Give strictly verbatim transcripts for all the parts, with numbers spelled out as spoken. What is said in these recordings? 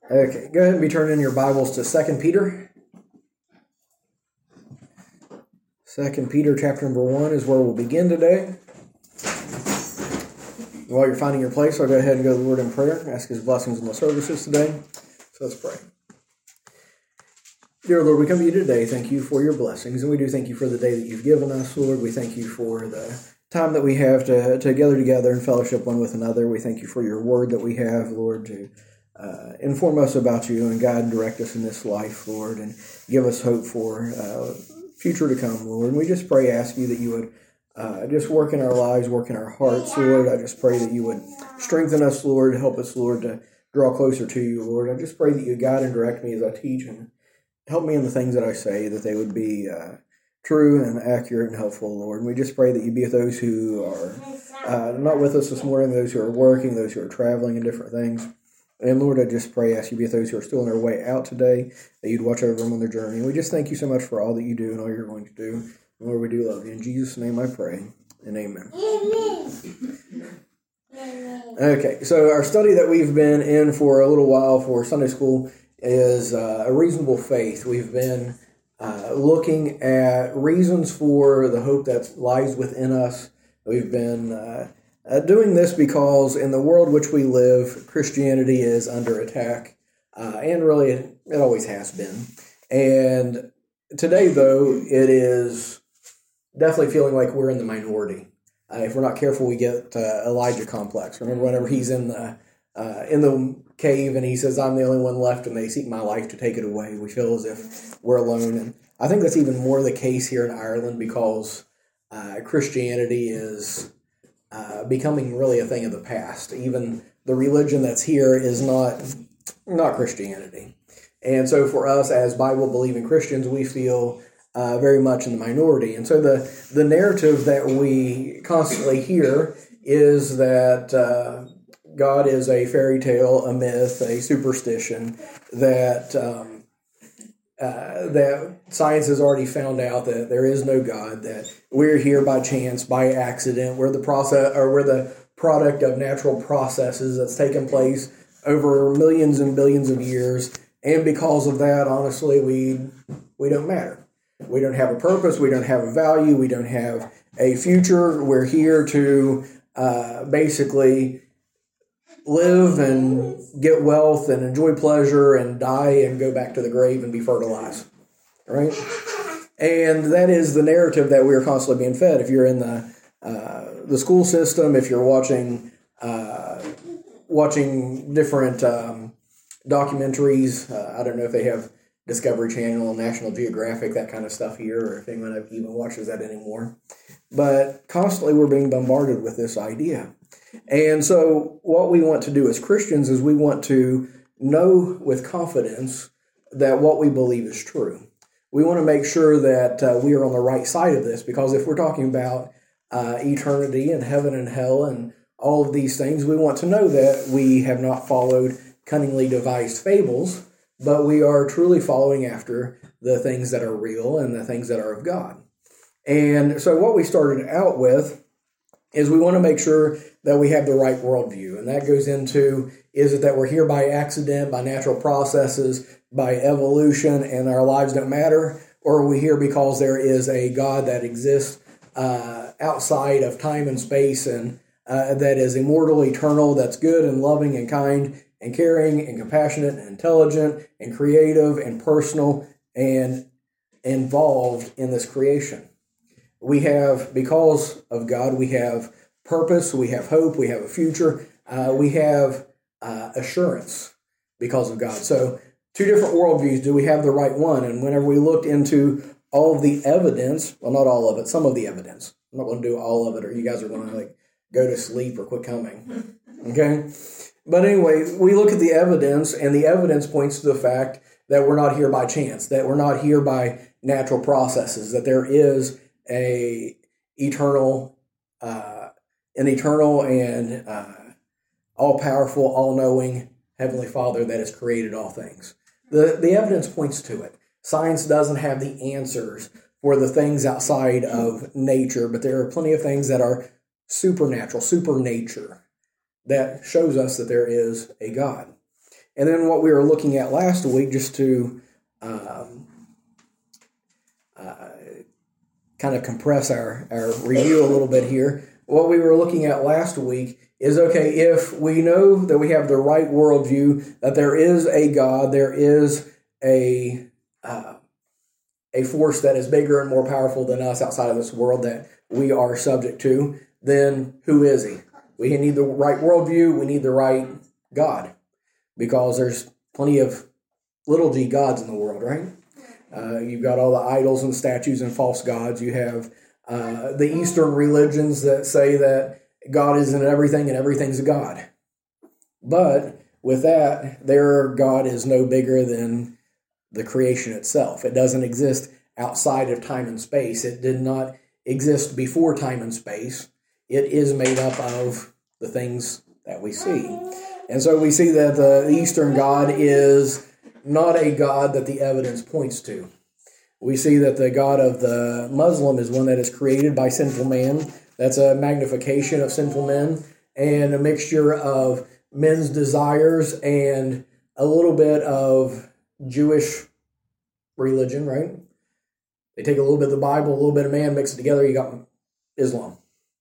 Okay, go ahead and be turning your Bibles to Second Peter. Second Peter chapter number one is where we'll begin today. While you're finding your place, I'll go ahead and go to the Lord in prayer and ask His blessings on the services today. So let's pray. Dear Lord, we come to you today. Thank you for your blessings, and we do thank you for the day that you've given us, Lord. We thank you for the time that we have to, to gather together and fellowship one with another. We thank you for your word that we have, Lord, to uh, inform us about you and guide and direct us in this life, Lord, and give us hope for uh, future to come, Lord. And we just pray, ask you that you would uh, just work in our lives, work in our hearts, Lord. I just pray that you would strengthen us, Lord, help us, Lord, to draw closer to you, Lord. I just pray that you guide and direct me as I teach and help me in the things that I say, that they would be uh, true and accurate and helpful, Lord. And we just pray that you be with those who are uh, not with us this morning, those who are working, those who are traveling and different things. And Lord, I just pray, ask you to be with those who are still on their way out today, that you'd watch over them on their journey. And we just thank you so much for all that you do and all you're going to do. And Lord, we do love you. In Jesus' name I pray, and amen. Okay, so our study that we've been in for a little while for Sunday school is uh, a reasonable faith. We've been uh, looking at reasons for the hope that lies within us. We've been uh, uh, doing this because in the world which we live, Christianity is under attack, uh, and really it, it always has been. And today, though, it is definitely feeling like we're in the minority. Uh, if we're not careful, we get uh, Elijah complex. Remember whenever he's in the uh, in the cave and he says, "I'm the only one left and they seek my life to take it away." We feel as if we're alone. And I think that's even more the case here in Ireland because uh, Christianity is uh, becoming really a thing of the past. Even the religion that's here is not not Christianity. And so for us as Bible-believing Christians, we feel uh, very much in the minority. And so the, the narrative that we constantly hear is that uh, God is a fairy tale, a myth, a superstition, that um, uh, that science has already found out that there is no God, that we're here by chance, by accident, we're the process or we're the product of natural processes that's taken place over millions and billions of years, and because of that, honestly, we we don't matter. We don't have a purpose, we don't have a value, we don't have a future. We're here to uh, basically live and get wealth and enjoy pleasure and die and go back to the grave and be fertilized, right? And that is the narrative that we're constantly being fed. If you're in the uh, the school system, if you're watching uh, watching different um, documentaries, uh, I don't know if they have Discovery Channel, National Geographic, that kind of stuff here, or if anyone even watches that anymore. But constantly we're being bombarded with this idea. And so what we want to do as Christians is we want to know with confidence that what we believe is true. We want to make sure that uh, we are on the right side of this, because if we're talking about uh, eternity and heaven and hell and all of these things, we want to know that we have not followed cunningly devised fables, but we are truly following after the things that are real and the things that are of God. And so what we started out with is we want to make sure that we have the right worldview. And that goes into, is it that we're here by accident, by natural processes, by evolution, and our lives don't matter? Or are we here because there is a God that exists uh, outside of time and space and uh, that is immortal, eternal, that's good and loving and kind and caring and compassionate and intelligent and creative and personal and involved in this creation? We have, because of God, we have purpose, we have hope, we have a future, uh, we have uh, assurance because of God. So two different worldviews. Do we have the right one? And whenever we looked into all of the evidence, well, not all of it, some of the evidence. I'm not going to do all of it or you guys are going to like go to sleep or quit coming. Okay? But anyway, we look at the evidence, and the evidence points to the fact that we're not here by chance, that we're not here by natural processes, that there is a eternal, uh, an eternal and uh, all-powerful, all-knowing Heavenly Father that has created all things. The, the evidence points to it. Science doesn't have the answers for the things outside of nature, but there are plenty of things that are supernatural, supernature, that shows us that there is a God. And then what we were looking at last week, just to um, uh, kind of compress our, our review a little bit here, what we were looking at last week is, okay, if we know that we have the right worldview, that there is a God, there is a uh, a force that is bigger and more powerful than us outside of this world that we are subject to, then who is he? We need the right worldview, we need the right God, because there's plenty of little g gods in the world, right? Uh, you've got all the idols and statues and false gods. You have uh, the Eastern religions that say that God is in everything and everything's a God. But with that, their God is no bigger than the creation itself. It doesn't exist outside of time and space. It did not exist before time and space. It is made up of the things that we see. And so we see that the Eastern God is not a God that the evidence points to. We see that the God of the Muslim is one that is created by sinful man. That's a magnification of sinful men and a mixture of men's desires and a little bit of Jewish religion, right? They take a little bit of the Bible, a little bit of man, mix it together, you got Islam.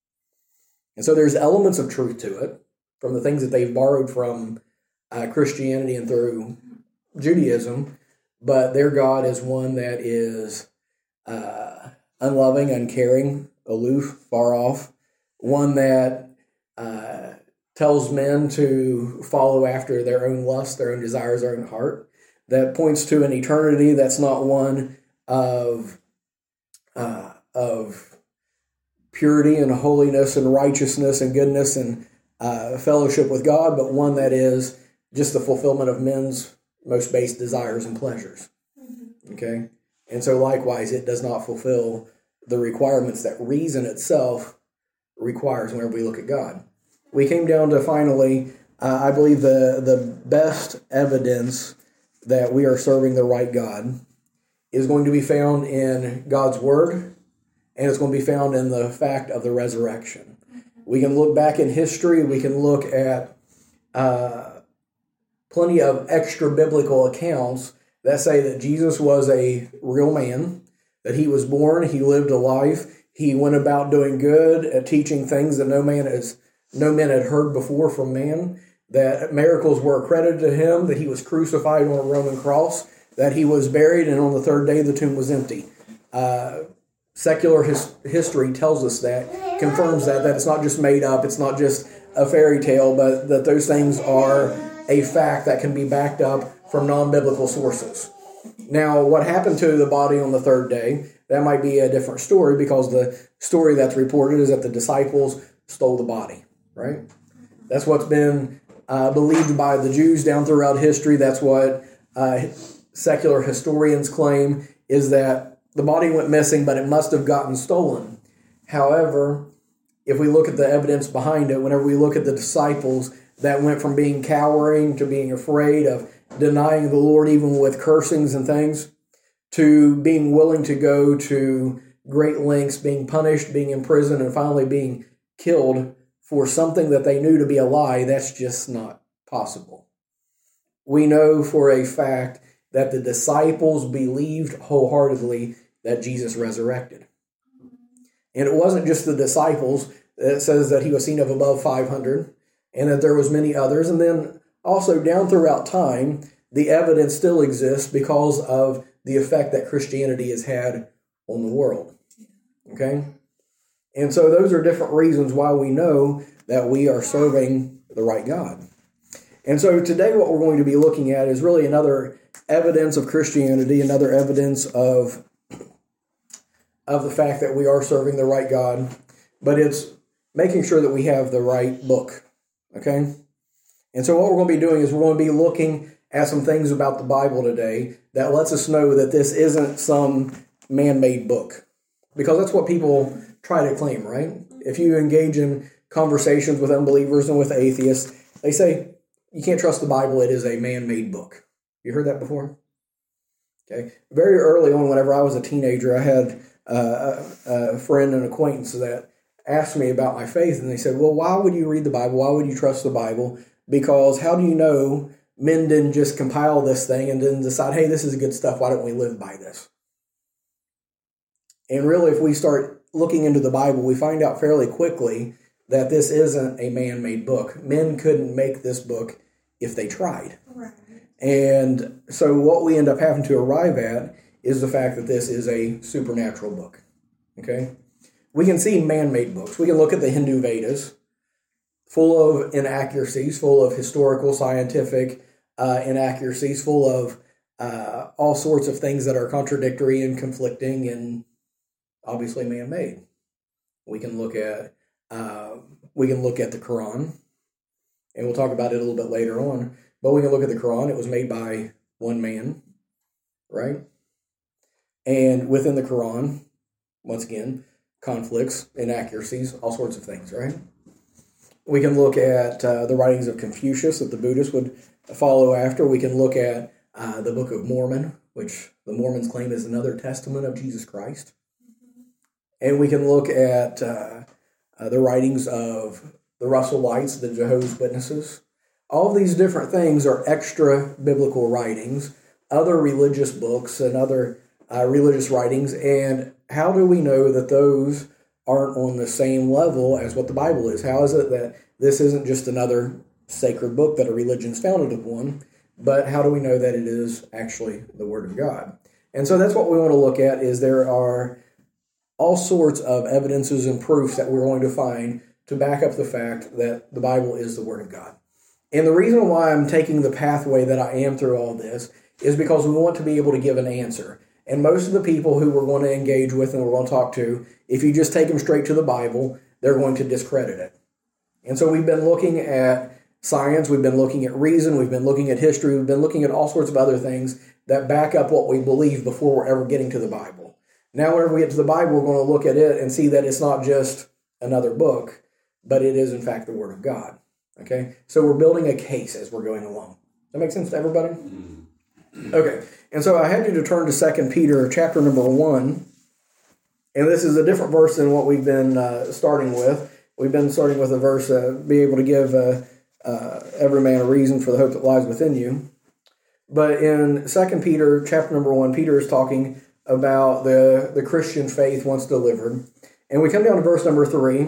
And so there's elements of truth to it from the things that they've borrowed from uh, Christianity and through Judaism, but their God is one that is uh, unloving, uncaring, aloof, far off, one that uh, tells men to follow after their own lust, their own desires, their own heart, that points to an eternity that's not one of uh, of purity and holiness and righteousness and goodness and uh, fellowship with God, but one that is just the fulfillment of men's most base desires and pleasures. Okay? And so likewise, it does not fulfill the requirements that reason itself requires whenever we look at God. We came down to finally, uh, I believe the, the best evidence that we are serving the right God is going to be found in God's Word, and it's going to be found in the fact of the resurrection. We can look back in history, we can look at uh, plenty of extra biblical accounts that say that Jesus was a real man, that he was born, he lived a life, he went about doing good, at teaching things that no man has, no man had heard before from man, that miracles were accredited to him, that he was crucified on a Roman cross, that he was buried, and on the third day the tomb was empty. Uh, secular his, history tells us that, confirms that, that it's not just made up, it's not just a fairy tale, but that those things are a fact that can be backed up from non-biblical sources. Now, what happened to the body on the third day, that might be a different story, because the story that's reported is that the disciples stole the body, right? That's what's been uh, believed by the Jews down throughout history. That's what uh, secular historians claim, is that the body went missing, but it must have gotten stolen. However, if we look at the evidence behind it, whenever we look at the disciples that went from being cowering to being afraid of denying the Lord even with cursings and things, to being willing to go to great lengths, being punished, being imprisoned, and finally being killed for something that they knew to be a lie, that's just not possible. We know for a fact that the disciples believed wholeheartedly that Jesus resurrected. And it wasn't just the disciples. It says that he was seen of above five hundred, and that there was many others. And then also down throughout time, the evidence still exists because of the effect that Christianity has had on the world. Okay? And so those are different reasons why we know that we are serving the right God. And so today what we're going to be looking at is really another evidence of Christianity, another evidence of, of the fact that we are serving the right God, but it's making sure that we have the right book. Okay? And so what we're going to be doing is we're going to be looking at some things about the Bible today that lets us know that this isn't some man-made book. Because that's what people try to claim, right? If you engage in conversations with unbelievers and with atheists, they say, you can't trust the Bible, it is a man-made book. You heard that before? Okay. Very early on, whenever I was a teenager, I had uh, a, a friend and acquaintance that asked me about my faith, and they said, well, why would you read the Bible? Why would you trust the Bible? Because how do you know men didn't just compile this thing and then decide, hey, this is good stuff, why don't we live by this? And really, if we start looking into the Bible, we find out fairly quickly that this isn't a man-made book. Men couldn't make this book if they tried. Right. And so what we end up having to arrive at is the fact that this is a supernatural book. Okay? We can see man-made books. We can look at the Hindu Vedas, full of inaccuracies, full of historical, scientific uh, inaccuracies, full of uh, all sorts of things that are contradictory and conflicting and obviously man-made. We can look at uh, we can look at the Quran, and we'll talk about it a little bit later on. But we can look at the Quran. It was made by one man, right? And within the Quran, once again, conflicts, inaccuracies, all sorts of things, right? We can look at uh, the writings of Confucius that the Buddhists would follow after. We can look at uh, the Book of Mormon, which the Mormons claim is another testament of Jesus Christ. And we can look at uh, uh, the writings of the Russellites, the Jehovah's Witnesses. All of these different things are extra biblical writings, other religious books and other uh, religious writings. And how do we know that those aren't on the same level as what the Bible is? How is it that this isn't just another sacred book that a religion is founded upon, but how do we know that it is actually the Word of God? And so that's what we want to look at, is there are all sorts of evidences and proofs that we're going to find to back up the fact that the Bible is the Word of God. And the reason why I'm taking the pathway that I am through all this is because we want to be able to give an answer. And most of the people who we're going to engage with and we're going to talk to, if you just take them straight to the Bible, they're going to discredit it. And so we've been looking at science, we've been looking at reason, we've been looking at history, we've been looking at all sorts of other things that back up what we believe before we're ever getting to the Bible. Now, whenever we get to the Bible, we're going to look at it and see that it's not just another book, but it is, in fact, the Word of God. Okay? So we're building a case as we're going along. Does that make sense to everybody? Mm-hmm. Okay. And so I had you to turn to Second Peter chapter number one. And this is a different verse than what we've been uh, starting with. We've been starting with a verse, uh, be able to give uh, uh, every man a reason for the hope that lies within you. But in Second Peter chapter number one, Peter is talking about the, the Christian faith once delivered. And we come down to verse number three,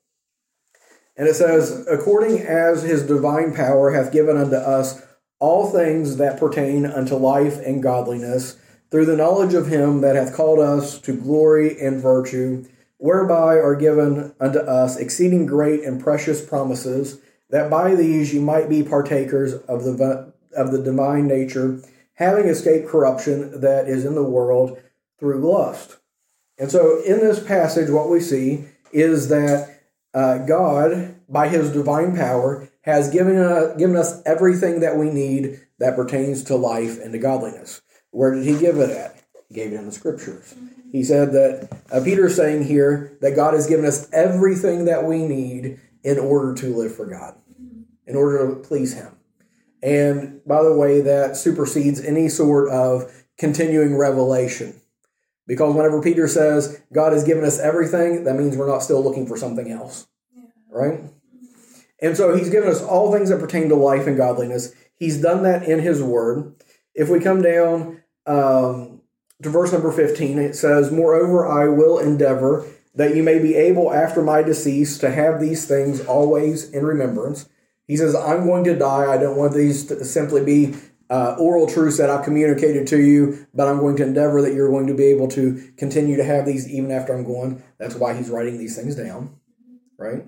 and it says, according as his divine power hath given unto us all things that pertain unto life and godliness, through the knowledge of him that hath called us to glory and virtue, whereby are given unto us exceeding great and precious promises, that by these ye might be partakers of the of the divine nature, having escaped corruption that is in the world through lust. And so in this passage, what we see is that uh, God, by his divine power, has given, uh, given us everything that we need that pertains to life and to godliness. Where did he give it at? He gave it in the Scriptures. He said that, uh, Peter's saying here that God has given us everything that we need in order to live for God, in order to please him. And by the way, that supersedes any sort of continuing revelation. Because whenever Peter says God has given us everything, that means we're not still looking for something else. Yeah. Right? And so he's given us all things that pertain to life and godliness. He's done that in his word. If we come down um, to verse number fifteen, it says, moreover, I will endeavor that you may be able after my decease to have these things always in remembrance. He says, I'm going to die. I don't want these to simply be uh, oral truths that I've communicated to you, but I'm going to endeavor that you're going to be able to continue to have these even after I'm gone. That's why he's writing these things down, right?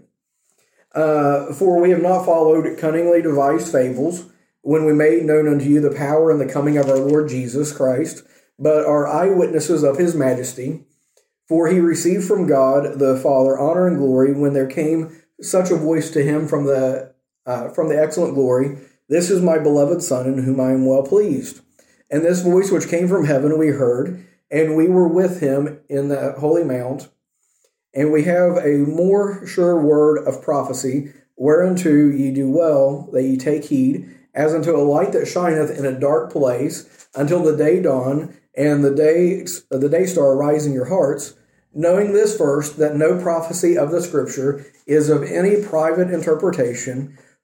Uh, For we have not followed cunningly devised fables, when we made known unto you the power and the coming of our Lord Jesus Christ, but are eyewitnesses of his majesty. For he received from God the Father honor and glory, when there came such a voice to him from the Uh, from the excellent glory, this is my beloved Son, in whom I am well pleased. And this voice which came from heaven we heard, and we were with him in the holy mount. And we have a more sure word of prophecy, whereunto ye do well that ye take heed, as unto a light that shineth in a dark place, until the day dawn, and the day, the day star arise in your hearts, knowing this first, that no prophecy of the Scripture is of any private interpretation,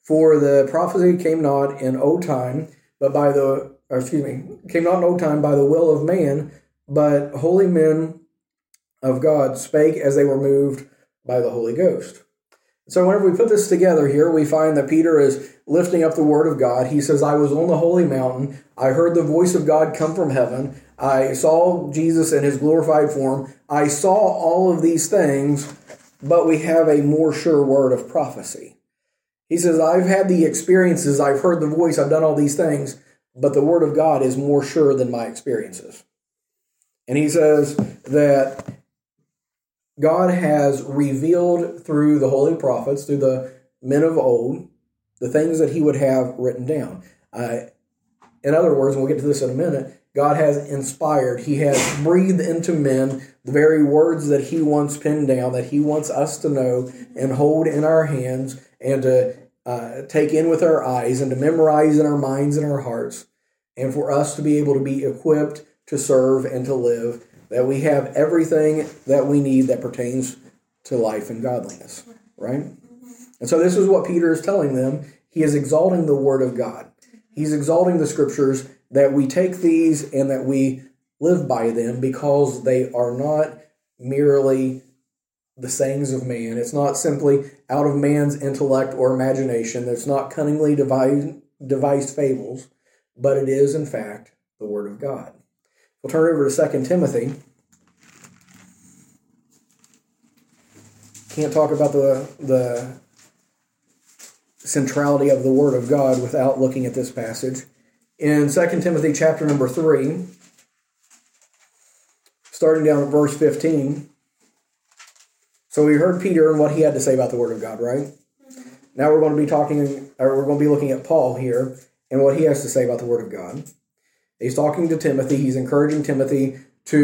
For the prophecy came not in old time, but by the, or excuse me, came not in old time by the will of man, but holy men of God spake as they were moved by the Holy Ghost. So whenever we put this together here, we find that Peter is lifting up the word of God. He says, I was on the holy mountain. I heard the voice of God come from heaven. I saw Jesus in his glorified form. I saw all of these things, but we have a more sure word of prophecy. He says, I've had the experiences. I've heard the voice. I've done all these things, but the word of God is more sure than my experiences. And he says that God has revealed through the holy prophets, through the men of old, the things that he would have written down. Uh, in other words, and we'll get to this in a minute, God has inspired, he has breathed into men the very words that he wants penned down, that he wants us to know and hold in our hands and to uh, take in with our eyes and to memorize in our minds and our hearts, and for us to be able to be equipped to serve and to live, that we have everything that we need that pertains to life and godliness, right? And so this is what Peter is telling them. He is exalting the word of God. He's exalting the scriptures, that we take these and that we live by them, because they are not merely the sayings of man. It's not simply out of man's intellect or imagination. It's not cunningly devised, devised fables, but it is, in fact, the word of God. We'll turn over to Second Timothy. Can't talk about the, the centrality of the Word of God without looking at this passage. In Second Timothy chapter number three, starting down at verse fifteen. So we heard Peter and what he had to say about the Word of God, right? Mm-hmm. Now we're going to be talking, or we're going to be looking at Paul here and what he has to say about the Word of God. He's talking to Timothy. He's encouraging Timothy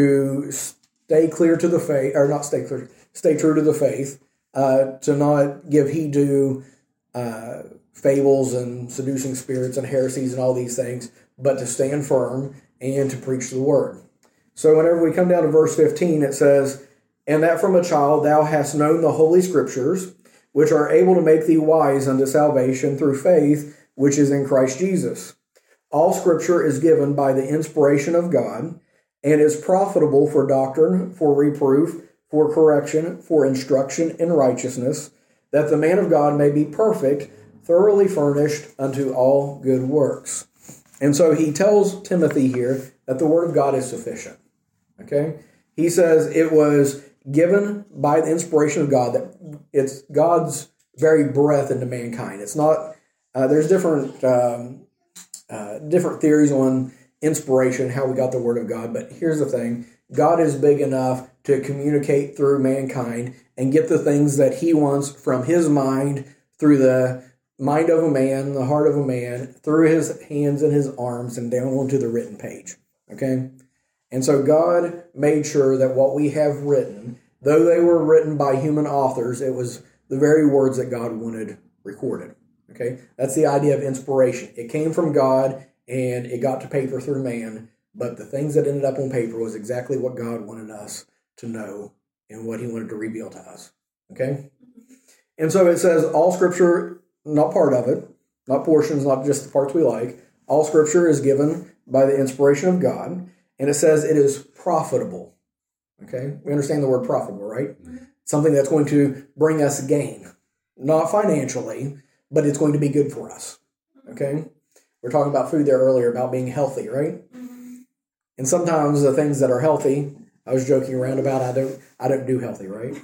to stay clear to the faith, or not stay clear, stay true to the faith, uh, to not give heed to uh, fables and seducing spirits and heresies and all these things, but to stand firm and to preach the word. So whenever we come down to verse fifteen, it says, and that from a child thou hast known the holy scriptures, which are able to make thee wise unto salvation through faith, which is in Christ Jesus. All scripture is given by the inspiration of God, and is profitable for doctrine, for reproof, for correction, for instruction in righteousness, that the man of God may be perfect, thoroughly furnished unto all good works. And so he tells Timothy here that the word of God is sufficient. Okay? He says it was given by the inspiration of God, that it's God's very breath into mankind. It's not, uh, there's different... Um, Uh, different theories on inspiration, how we got the Word of God. But here's the thing. God is big enough to communicate through mankind and get the things that he wants from his mind, through the mind of a man, the heart of a man, through his hands and his arms, and down onto the written page. Okay? And so God made sure that what we have written, though they were written by human authors, it was the very words that God wanted recorded. Okay, that's the idea of inspiration. It came from God, and it got to paper through man, but the things that ended up on paper was exactly what God wanted us to know and what he wanted to reveal to us. Okay? And so it says, all scripture, not part of it, not portions, not just the parts we like, all scripture is given by the inspiration of God, and it says it is profitable. Okay? We understand the word profitable, right? Something that's going to bring us gain. Not financially, but it's going to be good for us, okay? We were talking about food there earlier, about being healthy, right? Mm-hmm. And sometimes the things that are healthy, I was joking around about, I don't I don't do healthy, right?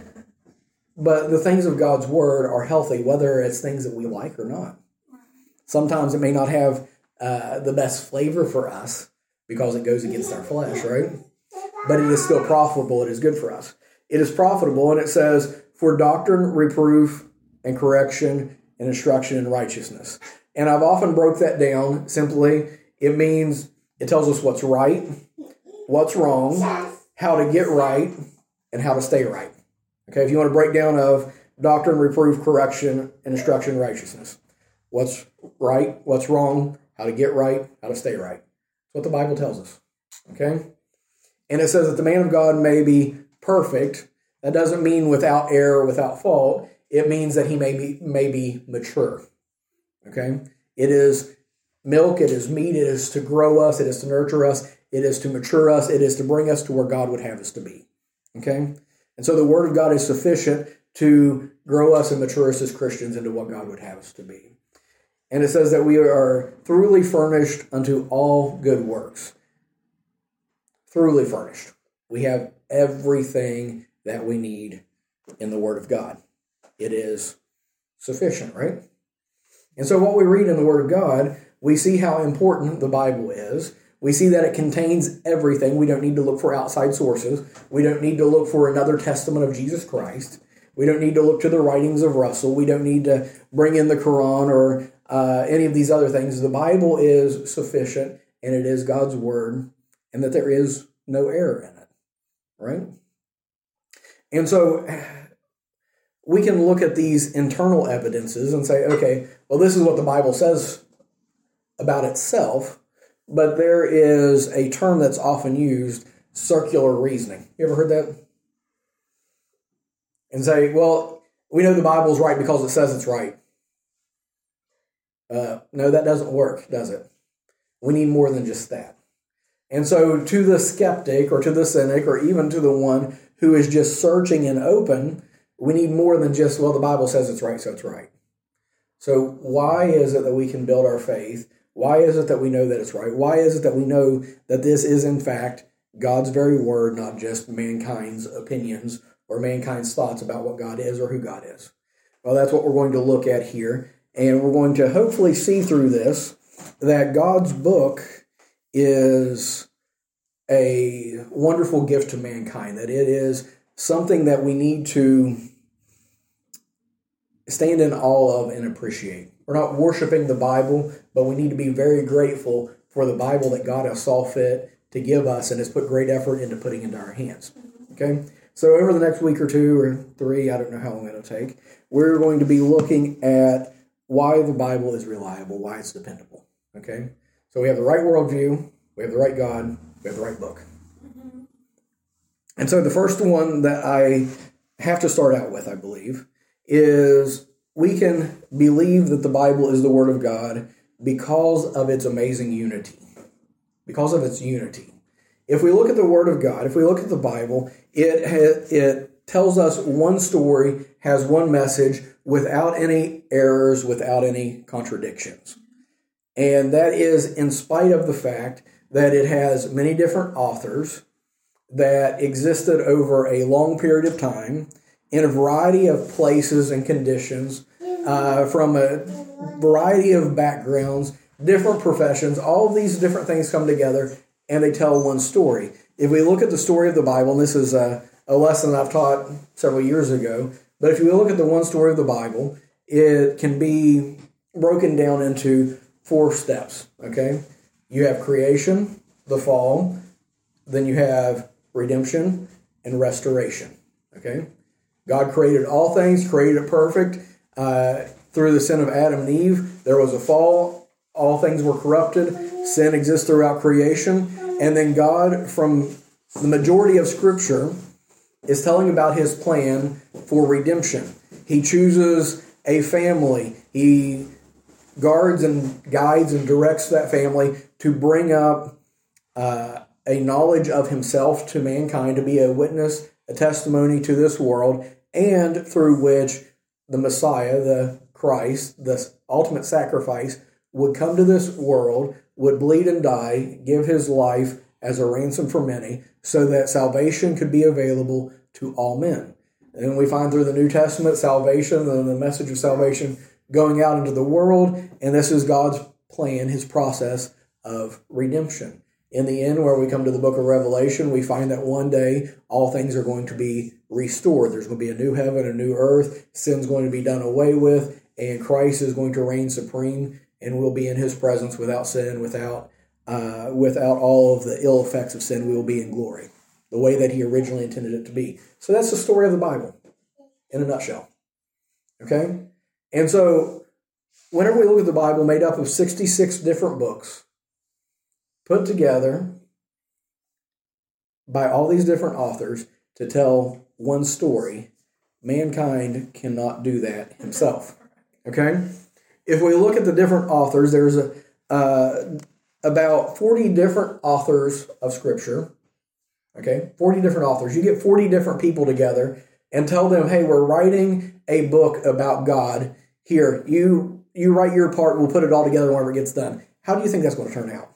But the things of God's Word are healthy, whether it's things that we like or not. Sometimes it may not have uh, the best flavor for us because it goes against our flesh, right? But it is still profitable. It is good for us. It is profitable, and it says, for doctrine, reproof, and correction, and instruction in righteousness. And I've often broke that down simply. It means it tells us what's right, what's wrong, how to get right, and how to stay right. Okay, if you want a breakdown of doctrine, reproof, correction, and instruction in righteousness. What's right, what's wrong, how to get right, how to stay right. That's what the Bible tells us. Okay? And it says that the man of God may be perfect. That doesn't mean without error, without fault. It means that he may be, may be mature. Okay? It is milk, it is meat, it is to grow us, it is to nurture us, it is to mature us, it is to bring us to where God would have us to be. Okay? And so the Word of God is sufficient to grow us and mature us as Christians into what God would have us to be. And it says that we are thoroughly furnished unto all good works. Thoroughly furnished. We have everything that we need in the Word of God. It is sufficient, right? And so what we read in the Word of God, we see how important the Bible is. We see that it contains everything. We don't need to look for outside sources. We don't need to look for another testament of Jesus Christ. We don't need to look to the writings of Russell. We don't need to bring in the Quran or uh, any of these other things. The Bible is sufficient, and it is God's Word, and that there is no error in it, right? And so we can look at these internal evidences and say, okay, well, this is what the Bible says about itself, but there is a term that's often used, circular reasoning. You ever heard that? And say, well, we know the Bible's right because it says it's right. Uh, no, that doesn't work, does it? We need more than just that. And so to the skeptic or to the cynic or even to the one who is just searching and open, we need more than just, well, the Bible says it's right, so it's right. So why is it that we can build our faith? Why is it that we know that it's right? Why is it that we know that this is, in fact, God's very word, not just mankind's opinions or mankind's thoughts about what God is or who God is? Well, that's what we're going to look at here. And we're going to hopefully see through this that God's book is a wonderful gift to mankind, that it is something that we need to stand in awe of and appreciate. We're not worshiping the Bible, but we need to be very grateful for the Bible that God has saw fit to give us and has put great effort into putting into our hands. Okay? So over the next week or two or three, I don't know how long it'll take, we're going to be looking at why the Bible is reliable, why it's dependable. Okay? So we have the right worldview, we have the right God, we have the right book. Mm-hmm. And so the first one that I have to start out with, I believe, is we can believe that the Bible is the Word of God because of its amazing unity. Because of its unity. If we look at the Word of God, if we look at the Bible, it ha- it tells us one story, has one message, without any errors, without any contradictions. And that is in spite of the fact that it has many different authors that existed over a long period of time in a variety of places and conditions, uh, from a variety of backgrounds, different professions. All of these different things come together and they tell one story. If we look at the story of the Bible, and this is a, a lesson I've taught several years ago, but if you look at the one story of the Bible, it can be broken down into four steps, okay? You have creation, the fall, then you have redemption and restoration, okay? God created all things, created it perfect. Uh, through the sin of Adam and Eve, there was a fall. All things were corrupted. Sin exists throughout creation. And then God, from the majority of Scripture, is telling about His plan for redemption. He chooses a family. He guards and guides and directs that family to bring up uh, a knowledge of Himself to mankind, to be a witness, a testimony to this world, and through which the Messiah, the Christ, the ultimate sacrifice, would come to this world, would bleed and die, give His life as a ransom for many, so that salvation could be available to all men. And we find through the New Testament salvation, the, the message of salvation going out into the world, and this is God's plan, His process of redemption. In the end, where we come to the book of Revelation, we find that one day all things are going to be restored. There's going to be a new heaven, a new earth. Sin's going to be done away with, and Christ is going to reign supreme, and we'll be in His presence without sin, without uh, without all of the ill effects of sin. We will be in glory, the way that He originally intended it to be. So that's the story of the Bible in a nutshell. Okay? And so whenever we look at the Bible, made up of sixty-six different books, put together by all these different authors to tell one story, mankind cannot do that himself. Okay? if we look at the different authors, there's a uh, about forty different authors of Scripture. Okay, forty different authors. You get forty different people together and tell them, hey, we're writing a book about God. Here, you you write your part, we'll put it all together whenever it gets done. How do you think that's going to turn out?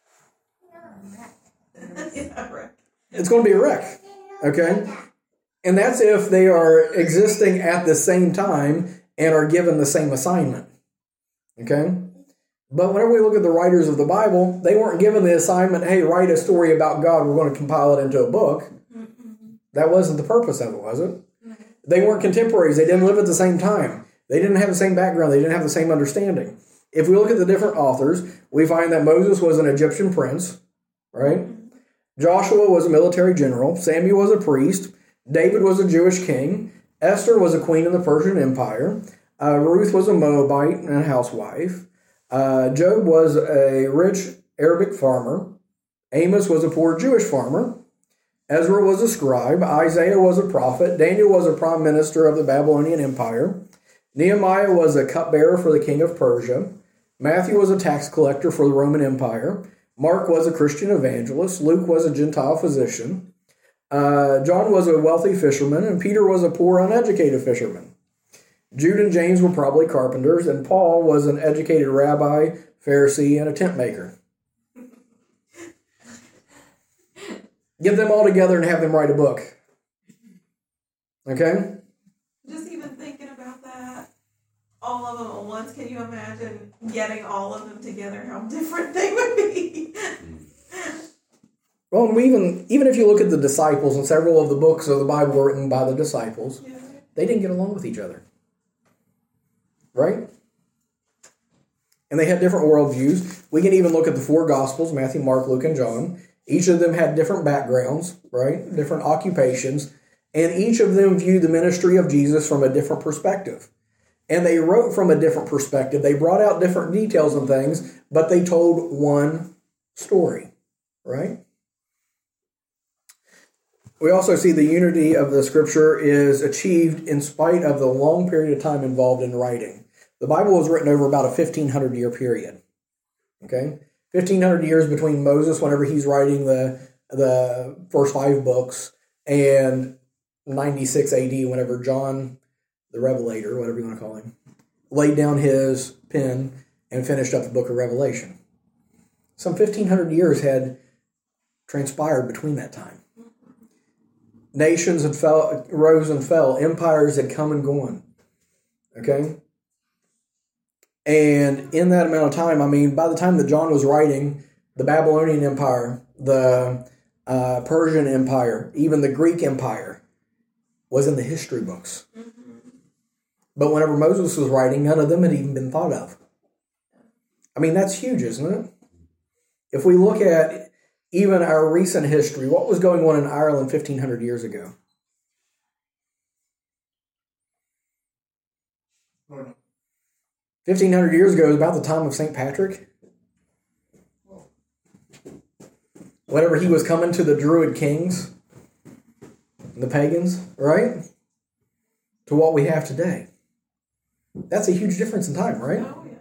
It's going to be a wreck. Okay? And that's if they are existing at the same time and are given the same assignment. Okay? But whenever we look at the writers of the Bible, they weren't given the assignment, hey, write a story about God, we're going to compile it into a book. That wasn't the purpose of it, was it? They weren't contemporaries. They didn't live at the same time. They didn't have the same background. They didn't have the same understanding. If we look at the different authors, we find that Moses was an Egyptian prince, right? Joshua was a military general. Samuel was a priest. David was a Jewish king. Esther was a queen in the Persian Empire. Uh, Ruth was a Moabite and a housewife. Uh, Job was a rich Arabic farmer. Amos was a poor Jewish farmer. Ezra was a scribe. Isaiah was a prophet. Daniel was a prime minister of the Babylonian Empire. Nehemiah was a cupbearer for the king of Persia. Matthew was a tax collector for the Roman Empire. Mark was a Christian evangelist. Luke was a Gentile physician. Uh, John was a wealthy fisherman, and Peter was a poor, uneducated fisherman. Jude and James were probably carpenters, and Paul was an educated rabbi, Pharisee, and a tent maker. Get them all together and have them write a book. Okay? Just even thinking about that, all of them at once, can you imagine getting all of them together, how different they would be? Well, and we even even if you look at the disciples, and several of the books of the Bible were written by the disciples, yeah. They didn't get along with each other. Right? And they had different worldviews. We can even look at the four Gospels, Matthew, Mark, Luke, and John. Each of them had different backgrounds, right? Different occupations. And each of them viewed the ministry of Jesus from a different perspective. And they wrote from a different perspective. They brought out different details and things, but they told one story, right? We also see the unity of the Scripture is achieved in spite of the long period of time involved in writing. The Bible was written over about a fifteen hundred year period. Okay? fifteen hundred years between Moses, whenever he's writing the, the first five books, and ninety-six A D, whenever John, the Revelator, whatever you want to call him, laid down his pen and finished up the book of Revelation. Some fifteen hundred years had transpired between that time. Nations had fell, rose and fell. Empires had come and gone. Okay? And in that amount of time, I mean, by the time that John was writing, the Babylonian Empire, the uh, Persian Empire, even the Greek Empire was in the history books. Mm-hmm. But whenever Moses was writing, none of them had even been thought of. I mean, that's huge, isn't it? If we look at even our recent history, what was going on in Ireland fifteen hundred years ago? fifteen hundred years ago is about the time of Saint Patrick. Whenever he was coming to the Druid kings, the pagans, right? To what we have today. That's a huge difference in time, right? Oh, yeah.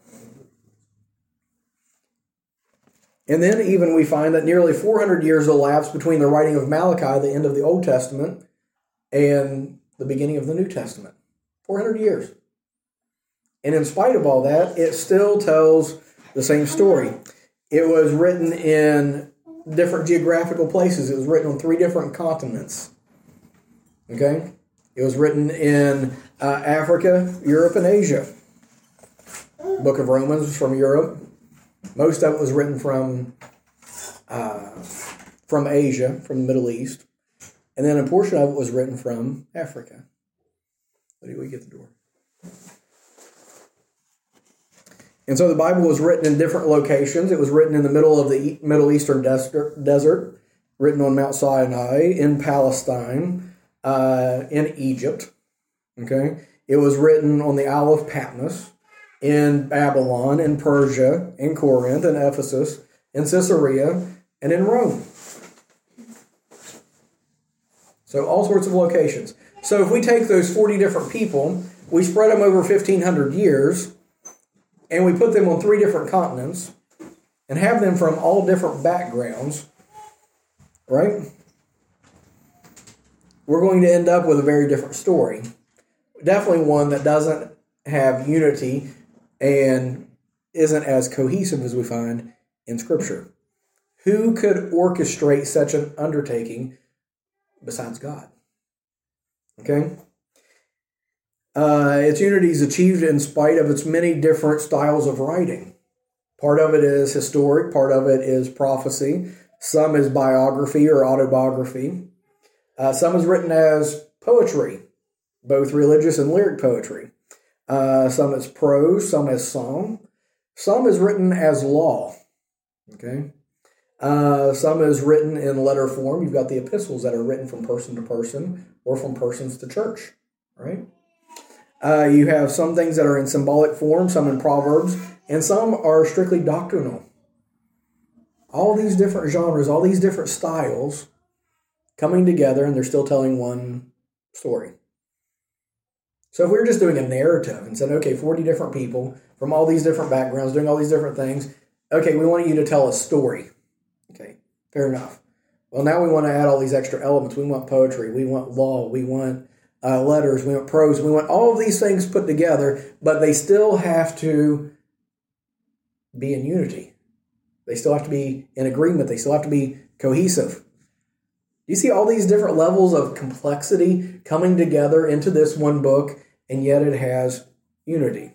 And then even we find that nearly four hundred years elapsed between the writing of Malachi, the end of the Old Testament, and the beginning of the New Testament. four hundred years. And in spite of all that, it still tells the same story. It was written in different geographical places. It was written on three different continents. Okay? It was written in uh, Africa, Europe, and Asia. Book of Romans was from Europe. Most of it was written from uh, from Asia, from the Middle East. And then a portion of it was written from Africa. What do we get the door? And so the Bible was written in different locations. It was written in the middle of the Middle Eastern desert, written on Mount Sinai, in Palestine, uh, in Egypt. Okay, it was written on the Isle of Patmos, in Babylon, in Persia, in Corinth, in Ephesus, in Caesarea, and in Rome. So all sorts of locations. So if we take those forty different people, we spread them over fifteen hundred years, and we put them on three different continents and have them from all different backgrounds, right? We're going to end up with a very different story. Definitely one that doesn't have unity and isn't as cohesive as we find in Scripture. Who could orchestrate such an undertaking besides God? Okay? Uh, its unity is achieved in spite of its many different styles of writing. Part of it is historic, part of it is prophecy, some is biography or autobiography. Uh, some is written as poetry, both religious and lyric poetry. Uh, some is prose, some is song. Some is written as law. Okay? Uh, some is written in letter form. You've got the epistles that are written from person to person or from persons to church, right? Uh, you have some things that are in symbolic form, some in proverbs, and some are strictly doctrinal. All these different genres, all these different styles coming together, and they're still telling one story. So if we were just doing a narrative and said, okay, forty different people from all these different backgrounds doing all these different things, okay, we want you to tell a story. Okay, fair enough. Well, now we want to add all these extra elements. We want poetry, we want law, we want uh, letters, we want prose, we want all of these things put together, but they still have to be in unity. They still have to be in agreement. They still have to be cohesive. You see all these different levels of complexity coming together into this one book, and yet it has unity.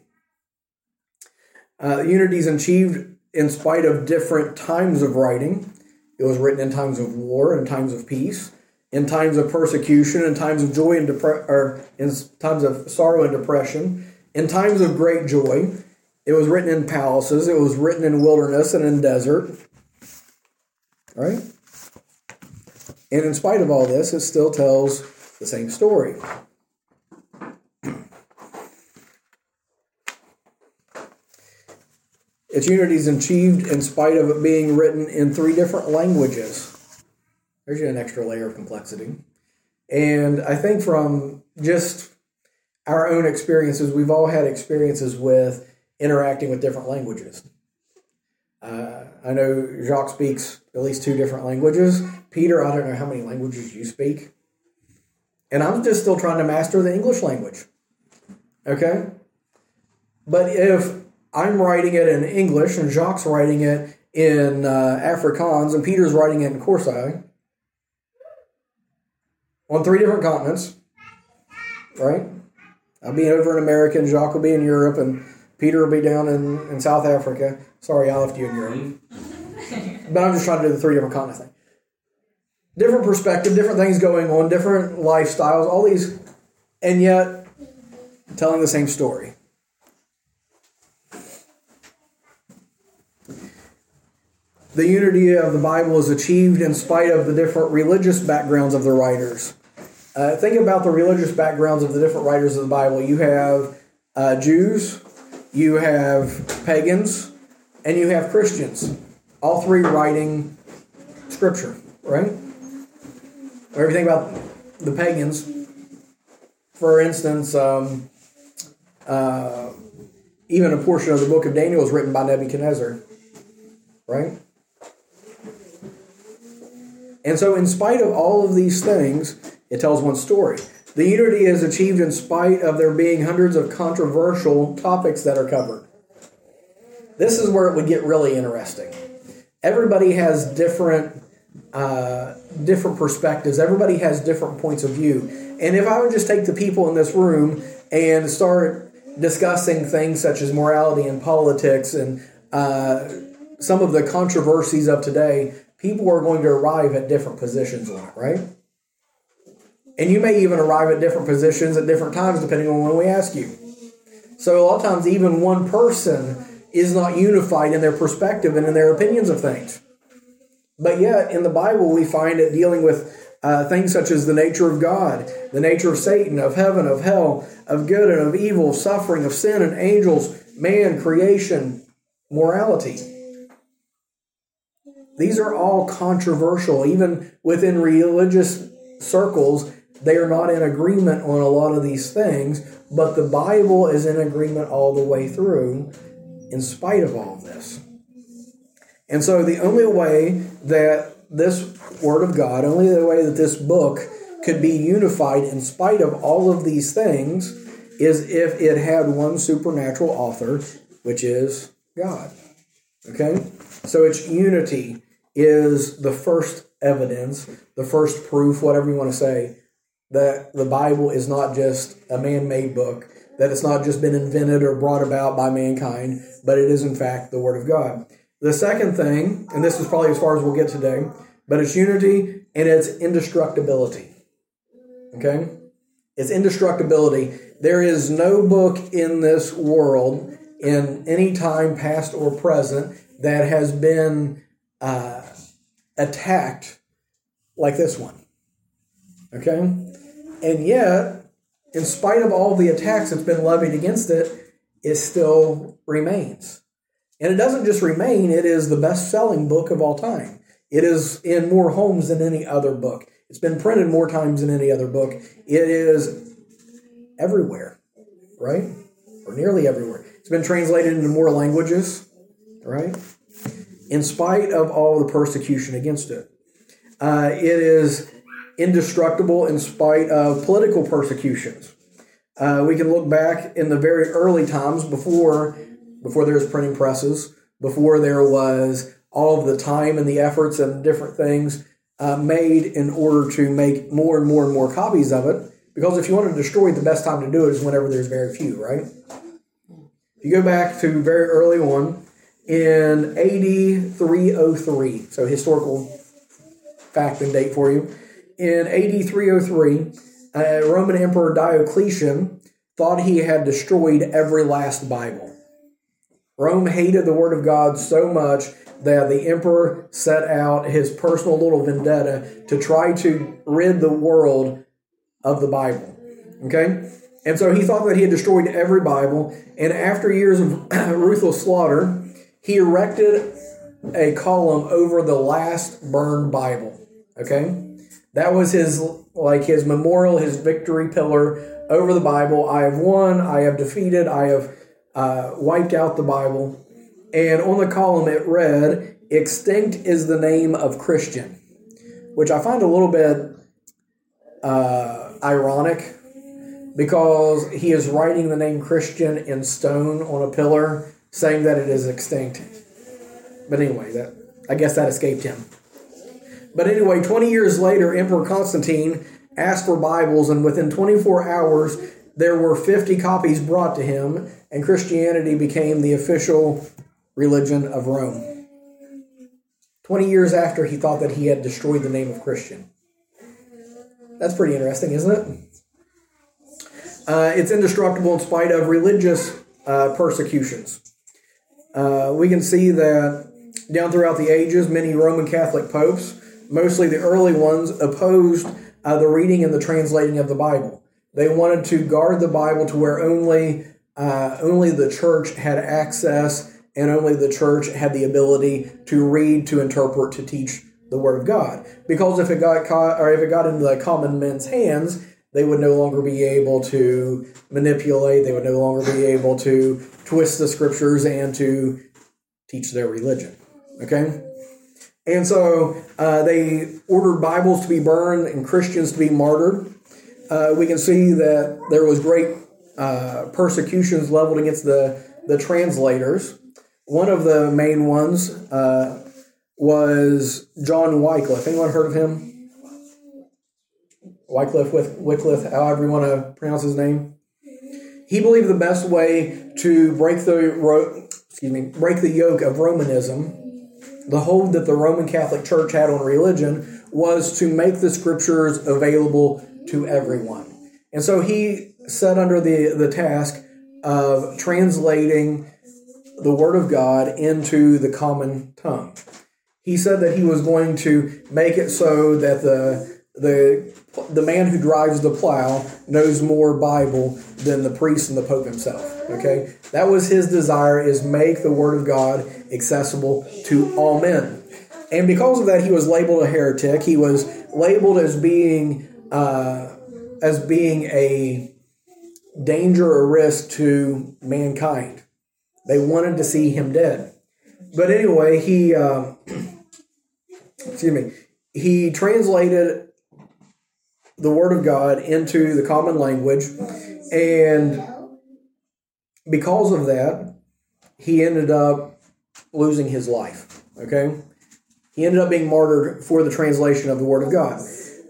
Uh, unity is achieved in spite of different times of writing. It was written in times of war and times of peace, in times of persecution, in times of joy and depre- or in times of sorrow and depression, in times of great joy. It was written in palaces. It was written in wilderness and in desert. Right? And in spite of all this, it still tells the same story. Its unity is achieved in spite of it being written in three different languages. There's an extra layer of complexity. And I think from just our own experiences, we've all had experiences with interacting with different languages. Uh, I know Jacques speaks at least two different languages. Peter, I don't know how many languages you speak. And I'm just still trying to master the English language. Okay? But if I'm writing it in English and Jacques writing it in uh, Afrikaans and Peter's writing it in Khoisan, on three different continents, right? I'll be over in America and Jacques will be in Europe and Peter will be down in, in South Africa. Sorry, I left you in Europe. But I'm just trying to do the three different continents thing. Different perspective, different things going on, different lifestyles, all these, and yet telling the same story. The unity of the Bible is achieved in spite of the different religious backgrounds of the writers. Uh, think about the religious backgrounds of the different writers of the Bible. You have uh, Jews, you have pagans, and you have Christians. All three writing Scripture, right? Or if you think about the pagans, for instance, um, uh, even a portion of the book of Daniel is written by Nebuchadnezzar, right? And so in spite of all of these things, it tells one story. The unity is achieved in spite of there being hundreds of controversial topics that are covered. This is where it would get really interesting. Everybody has different uh, different perspectives. Everybody has different points of view. And if I would just take the people in this room and start discussing things such as morality and politics and uh, some of the controversies of today, people are going to arrive at different positions on it, right? And you may even arrive at different positions at different times depending on when we ask you. So a lot of times even one person is not unified in their perspective and in their opinions of things. But yet in the Bible we find it dealing with uh, things such as the nature of God, the nature of Satan, of heaven, of hell, of good and of evil, of suffering, of sin and angels, man, creation, morality. These are all controversial. Even within religious circles, they are not in agreement on a lot of these things, but the Bible is in agreement all the way through. in spite of all of this. And so the only way that this Word of God, only the way that this book could be unified in spite of all of these things is if it had one supernatural author, which is God. Okay? So its unity is the first evidence, the first proof, whatever you want to say, that the Bible is not just a man-made book, that it's not just been invented or brought about by mankind, but it is in fact the Word of God. The second thing, and this is probably as far as we'll get today, but it's unity and it's indestructibility. Okay? It's indestructibility. There is no book in this world in any time past or present that has been uh, attacked like this one. Okay? And yet, in spite of all the attacks that's been levied against it, it still remains. And it doesn't just remain, it is the best-selling book of all time. It is in more homes than any other book. It's been printed more times than any other book. It is everywhere, right? Or nearly everywhere. It's been translated into more languages, right? In spite of all the persecution against it. Uh, it is indestructible in spite of political persecutions. Uh, we can look back in the very early times before, before there was printing presses, before there was all of the time and the efforts and different things uh, made in order to make more and more and more copies of it. Because if you want to destroy it, the best time to do it is whenever there's very few, right? If you go back to very early on, in A D three oh three, so historical fact and date for you, in A D three oh three, uh, Roman Emperor Diocletian thought he had destroyed every last Bible. Rome hated the Word of God so much that the emperor set out his personal little vendetta to try to rid the world of the Bible. Okay? And so he thought that he had destroyed every Bible, and after years of ruthless slaughter, he erected a column over the last burned Bible. Okay? That was his, like his memorial, his victory pillar over the Bible. I have won, I have defeated, I have uh, wiped out the Bible. And on the column it read, "Extinct is the name of Christian," which I find a little bit uh, ironic, because he is writing the name Christian in stone on a pillar, saying that it is extinct. But anyway, that I guess that escaped him. But anyway, twenty years later, Emperor Constantine asked for Bibles, and within twenty-four hours, there were fifty copies brought to him, and Christianity became the official religion of Rome. twenty years after he thought that he had destroyed the name of Christian. That's pretty interesting, isn't it? Uh, it's indestructible in spite of religious uh, persecutions. Uh, we can see that down throughout the ages, many Roman Catholic popes, mostly the early ones, opposed uh, the reading and the translating of the Bible. They wanted to guard the Bible to where only uh, only the church had access, and only the church had the ability to read, to interpret, to teach the Word of God. Because if it got caught, or if it got into the common men's hands, they would no longer be able to manipulate. They would no longer be able to twist the scriptures and to teach their religion. Okay? And so uh, they ordered Bibles to be burned and Christians to be martyred. Uh, we can see that there was great uh, persecutions leveled against the, the translators. One of the main ones uh, was John Wycliffe. Anyone heard of him? Wycliffe, with Wycliffe, however you want to pronounce his name. He believed the best way to break the ro- excuse me break the yoke of Romanism, the hold that the Roman Catholic Church had on religion, was to make the scriptures available to everyone. And so he set under the, the task of translating the Word of God into the common tongue. He said that he was going to make it so that the the the man who drives the plow knows more Bible than the priest and the Pope himself. Okay? That was his desire, is make the Word of God accessible to all men. And because of that, he was labeled a heretic. He was labeled as being uh, as being a danger or risk to mankind. They wanted to see him dead. But anyway, he, uh, excuse me, he translated the Word of God into the common language, and because of that, he ended up losing his life, okay? He ended up being martyred for the translation of the Word of God.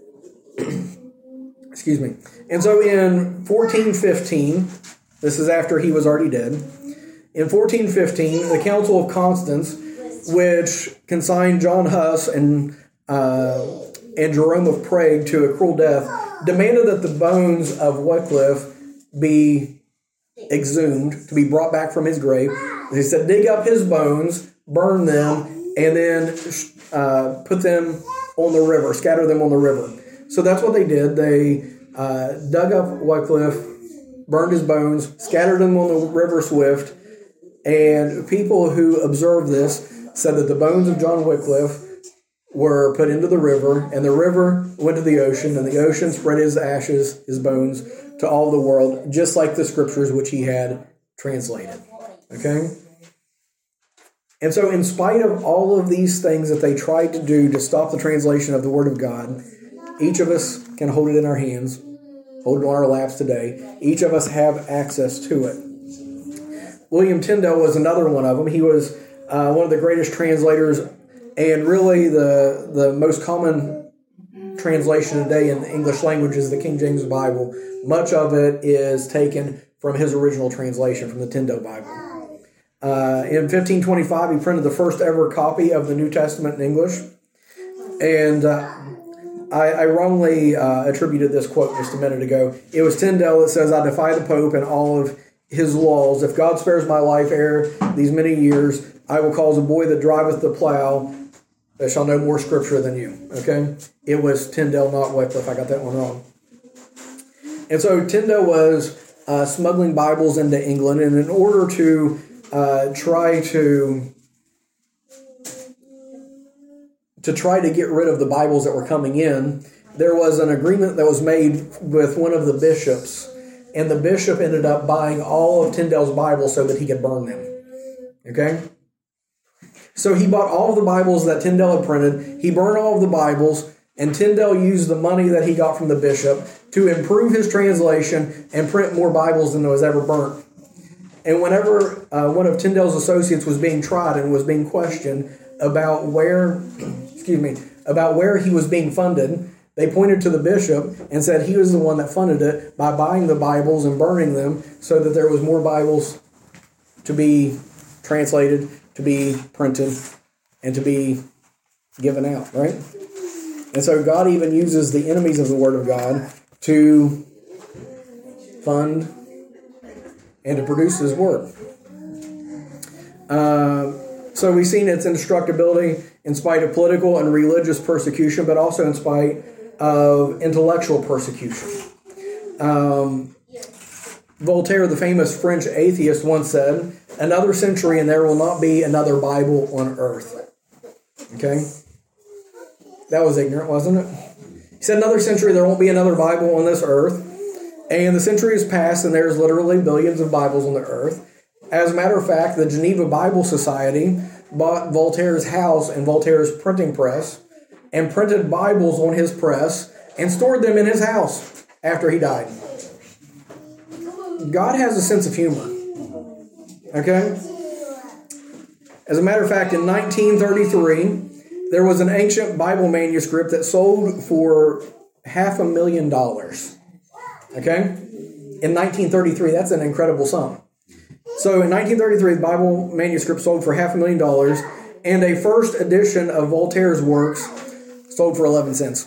Excuse me. And so in fourteen fifteen, this is after he was already dead, in fourteen fifteen, the Council of Constance, which consigned John Huss and uh, and Jerome of Prague to a cruel death, demanded that the bones of Wycliffe be exhumed, to be brought back from his grave. They said, dig up his bones, burn them, and then uh, put them on the river, scatter them on the river. So that's what they did. They uh, dug up Wycliffe, burned his bones, scattered them on the river Swift, and people who observed this said that the bones of John Wycliffe were put into the river, and the river went to the ocean, and the ocean spread his ashes, his bones, to all the world, just like the scriptures which he had translated. Okay? And so in spite of all of these things that they tried to do to stop the translation of the Word of God, each of us can hold it in our hands, hold it on our laps today. Each of us have access to it. William Tyndale was another one of them. He was uh, one of the greatest translators, and really the the most common translation today in the English language is the King James Bible. Much of it is taken from his original translation, from the Tyndale Bible. Uh, in fifteen twenty-five, he printed the first ever copy of the New Testament in English. And uh, I, I wrongly uh, attributed this quote just a minute ago. It was Tyndale that says, I defy the Pope and all of his laws. If God spares my life ere these many years, I will cause a boy that driveth the plow that shall know more scripture than you. Okay? It was Tyndale, not Wycliffe. I got that one wrong. And so Tyndale was uh, smuggling Bibles into England, and in order to uh, try to to try to get rid of the Bibles that were coming in, there was an agreement that was made with one of the bishops, and the bishop ended up buying all of Tyndale's Bibles so that he could burn them. Okay? So he bought all of the Bibles that Tyndale had printed, he burned all of the Bibles, and Tyndale used the money that he got from the bishop to improve his translation and print more Bibles than was ever burnt. And whenever uh, one of Tyndale's associates was being tried and was being questioned about where, excuse me, about where he was being funded, they pointed to the bishop and said he was the one that funded it by buying the Bibles and burning them so that there was more Bibles to be translated, to be printed, and to be given out, right? And so God even uses the enemies of the Word of God to fund and to produce His Word. Uh, so we've seen its indestructibility in spite of political and religious persecution, but also in spite of intellectual persecution. Um, Voltaire, the famous French atheist, once said, another century and there will not be another Bible on earth. Okay? That was ignorant, wasn't it? He said another century there won't be another Bible on this earth. And the century has passed and there's literally billions of Bibles on the earth. As a matter of fact, the Geneva Bible Society bought Voltaire's house and Voltaire's printing press and printed Bibles on his press and stored them in his house after he died. God has a sense of humor. Okay? As a matter of fact, in nineteen thirty-three, there was an ancient Bible manuscript that sold for half a million dollars. Okay? In nineteen thirty-three, that's an incredible sum. So in nineteen thirty-three, the Bible manuscript sold for half a million dollars, and a first edition of Voltaire's works sold for eleven cents.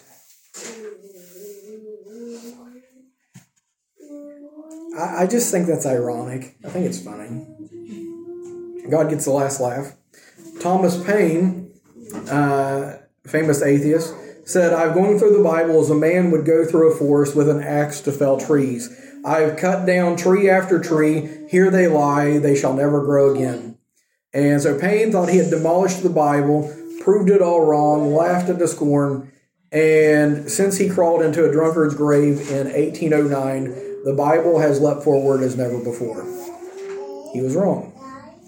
I, I just think that's ironic. I think it's funny. God gets the last laugh. Thomas Paine, uh, famous atheist, said, I've gone through the Bible as a man would go through a forest with an axe to fell trees. I've cut down tree after tree. Here they lie. They shall never grow again. And so Paine thought he had demolished the Bible, proved it all wrong, laughed it to scorn. And since he crawled into a drunkard's grave in eighteen oh nine, the Bible has leapt forward as never before. He was wrong.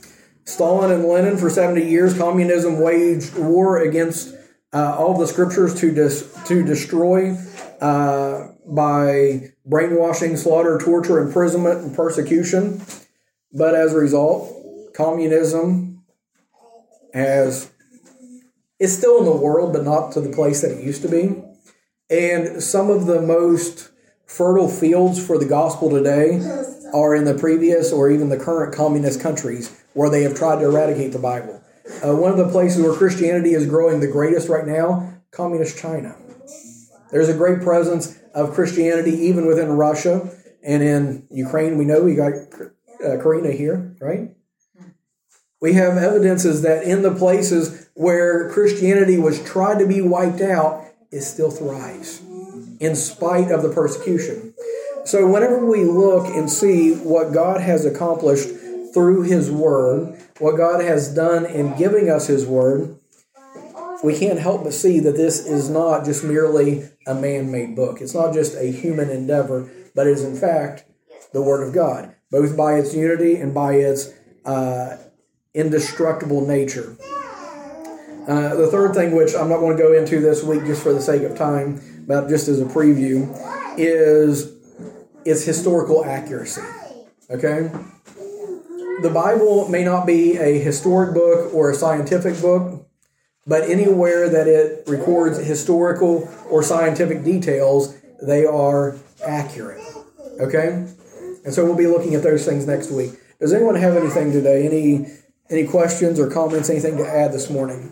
Stalin and Lenin, for seventy years, communism waged war against uh, all the scriptures to dis- to destroy uh, by brainwashing, slaughter, torture, imprisonment, and persecution. But as a result, communism has is still in the world, but not to the place that it used to be. And some of the most fertile fields for the gospel today are in the previous or even the current communist countries where they have tried to eradicate the Bible. Uh, one of the places where Christianity is growing the greatest right now, communist China. There's a great presence of Christianity even within Russia and in Ukraine. We know we got uh, Karina here, right? We have evidences that in the places where Christianity was tried to be wiped out, it still thrives in spite of the persecution. So whenever we look and see what God has accomplished through His Word, what God has done in giving us His Word, we can't help but see that this is not just merely a man-made book. It's not just a human endeavor, but it is in fact the Word of God, both by its unity and by its uh, indestructible nature. Uh, the third thing, which I'm not going to go into this week just for the sake of time, but just as a preview, is its historical accuracy. Okay? The Bible may not be a historic book or a scientific book, but anywhere that it records historical or scientific details, they are accurate. Okay? And so we'll be looking at those things next week. Does anyone have anything today? Any any questions or comments, anything to add this morning?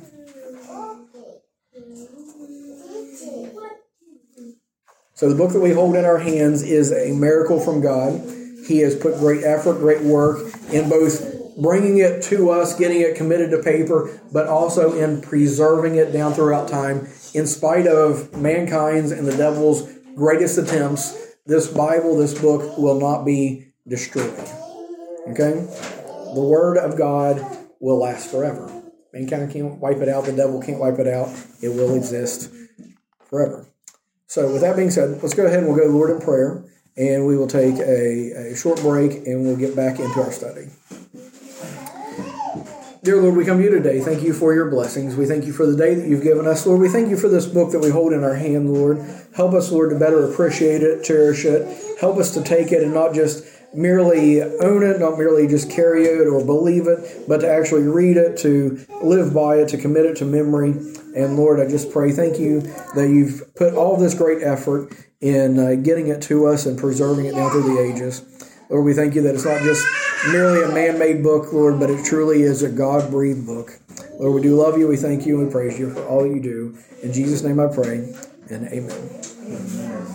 So the book that we hold in our hands is a miracle from God. He has put great effort, great work in both bringing it to us, getting it committed to paper, but also in preserving it down throughout time. In spite of mankind's and the devil's greatest attempts, this Bible, this book, will not be destroyed. Okay? The Word of God will last forever. Mankind can't wipe it out. The devil can't wipe it out. It will exist forever. So with that being said, let's go ahead and we'll go to the Lord in prayer, and we will take a, a short break, and we'll get back into our study. Dear Lord, we come to you today. Thank you for your blessings. We thank you for the day that you've given us, Lord. We thank you for this book that we hold in our hand, Lord. Help us, Lord, to better appreciate it, cherish it. Help us to take it and not just merely own it, not merely just carry it or believe it, but to actually read it, to live by it, to commit it to memory. And Lord, I just pray, thank you that you've put all this great effort in uh, getting it to us and preserving it down through the ages. Lord, we thank you that it's not just merely a man-made book, Lord, but it truly is a God-breathed book. Lord, we do love you, we thank you, and we praise you for all that you do. In Jesus' name I pray, and amen. Amen.